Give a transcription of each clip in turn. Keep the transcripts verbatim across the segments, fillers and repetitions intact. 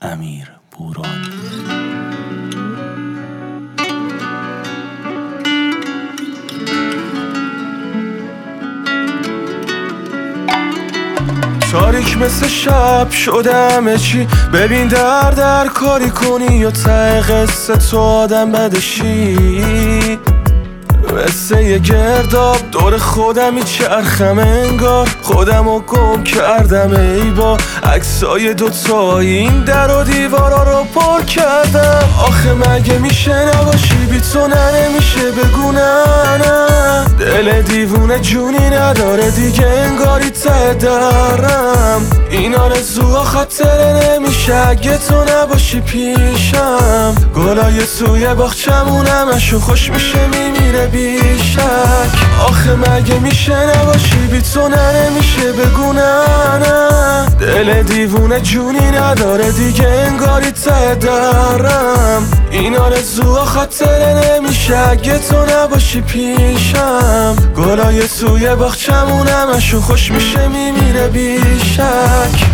امیر بورانی. تاریک مثل شب شده همه چی، ببین در در کاری کنی یا ته قصه تو آدم بدشی. مثل یه گرداب دور خودم چرخم انگار خودمو گم کردم، ای با عکسای دوتایی این در و دیوارا رو پر کردم. آخه مگه میشه نباشی بی تو نه نمیشه بگو نه نه، دل دیوونه جونی نداره دیگه انگاری ته درم. این آرزوها خاطره نمیشه اگه تو نباشی پیشم. گلای توی باغچمون همشون خوش میشه میمیره بیشک. آخه مگه میشه نباشی بی تو نه نمیشه بگو نه نه، دل دیوونه جونی نداره دیگه انگاری ته درم. این آرزوها خاطره نمیشه اگه تو نباشی پیشم. گلای توی باغچمون همشون خوش میشه میمیره بیشک.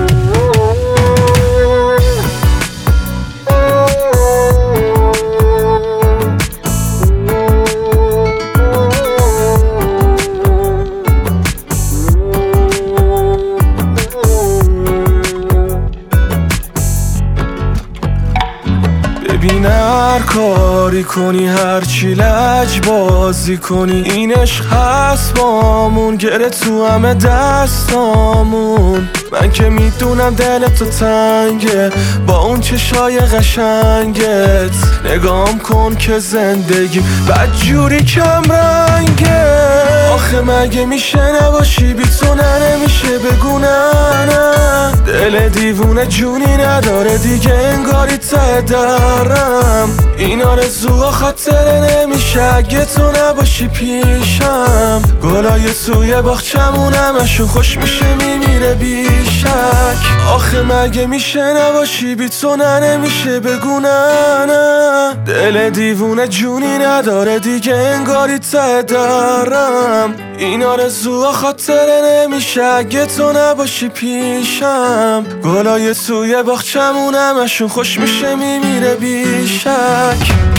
ببین هر کاری کنی هر چی لج بازی کنی، این عشق هست بامون گره تو همه دستامون. من که میدونم دل تو تنگه با اون چشای قشنگت، نگام کن که زندگی بدجوری کم رنگه. آخه مگه میشه نباشی بی تو نه نمیشه بگو نه نه، دل دیوونه جونی نداره دیگه انگاری ته درم. این آرزوها خاطره نمیشه اگه تو نباشی پیشم. گلای توی باغچمون همشون خوش میشه میمیره بیشک. آخه مگه میشه نباشی بی تو نه نمیشه بگو نه نه، دل دیوونه جونی نداره دیگه انگاری ته درم. این آرزوها خاطره نمیشه اگه تو نباشی پیشم. گلای توی باغچمون همشون خوش میشه میمیره بیشک.